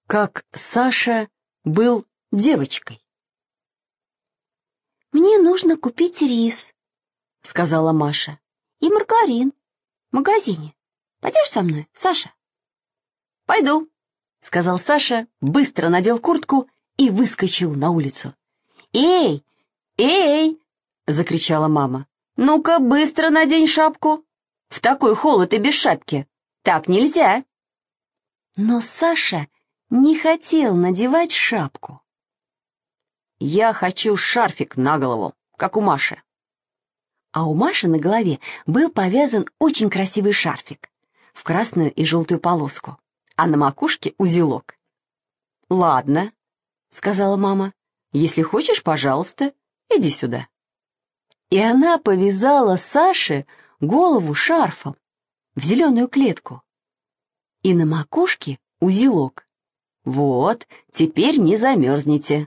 как Саша был девочкой. «Мне нужно купить рис», — сказала Маша, — «и маргарин в магазине. Пойдешь со мной, Саша?» «Пойду», — сказал Саша, быстро надел куртку и выскочил на улицу. «Эй, эй!» — закричала мама. «Ну-ка, быстро надень шапку! В такой холод и без шапки! Так нельзя!» Но Саша не хотел надевать шапку. «Я хочу шарфик на голову, как у Маши». А у Маши на голове был повязан очень красивый шарфик в красную и желтую полоску, а на макушке узелок. «Ладно», — сказала мама, — «если хочешь, пожалуйста, иди сюда». И она повязала Саше голову шарфом в зеленую клетку. И на макушке узелок. Вот, теперь не замерзнете.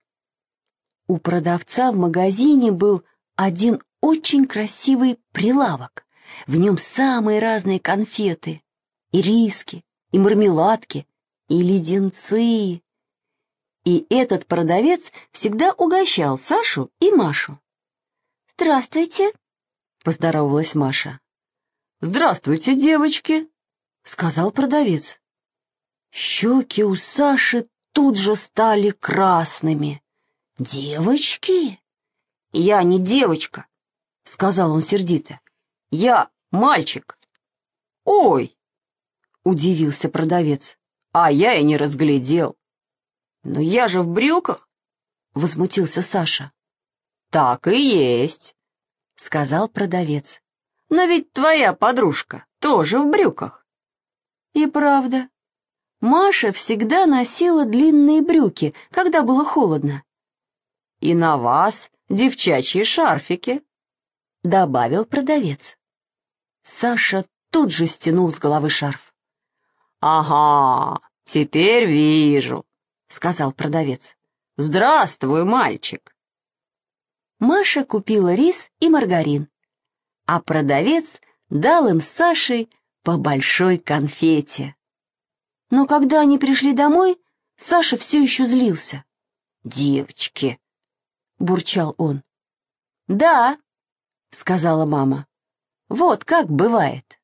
У продавца в магазине был один очень красивый прилавок. В нем самые разные конфеты, и риски, и мармеладки, и леденцы. И этот продавец всегда угощал Сашу и Машу. «Здравствуйте», — поздоровалась Маша. «Здравствуйте, девочки», — сказал продавец. Щеки у Саши тут же стали красными. «Девочки?» «Я не девочка», — сказал он сердито. «Я мальчик». «Ой!» — удивился продавец. «А я и не разглядел». «Но я же в брюках», — возмутился Саша. «Так и есть», — сказал продавец. «Но ведь твоя подружка тоже в брюках». И правда, Маша всегда носила длинные брюки, когда было холодно. «И на вас девчачьи шарфики», — добавил продавец. Саша тут же стянул с головы шарф. «Ага, теперь вижу», — сказал продавец. «Здравствуй, мальчик». Маша купила рис и маргарин, а продавец дал им с Сашей по большой конфете. Но когда они пришли домой, Саша все еще злился. «Девочки!» — бурчал он. «Да», — сказала мама, — «вот как бывает».